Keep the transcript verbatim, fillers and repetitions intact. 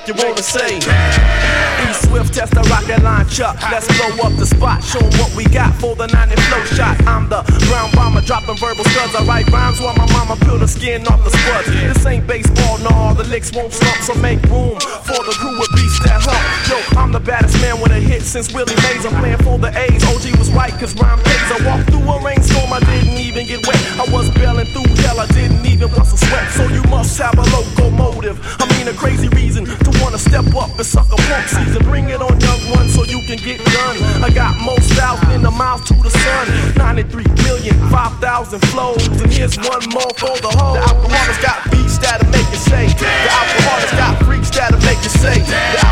you wanna say. E Swift, test the rocket line, Chuck. Let's blow up the spot, show 'em what we got for the ninety flow shot. I'm the brown bomber, dropping verbal studs. I write rhymes while my mama peel the skin off the spuds. This ain't baseball, no, the licks won't slump, so make room for the crew with beats that hump. Yo, I'm the baddest man with a hit since Willie Mays. I'm playing for the A's. O G was right, cause rhyme pays. I walked through a rainstorm, I didn't even get wet. I was bailing through hell, I didn't even bust a sweat. So you must have a locomotive, I mean a crazy reason to wanna step up and suck a punk season. Bring it on, young one, so you can get done. I got more styles than the mouth to the sun. ninety-three million, five thousand flows. And here's one more for the whole. The alcoholics got beats that'll make you say. The alcoholics got freaks that'll make you say. The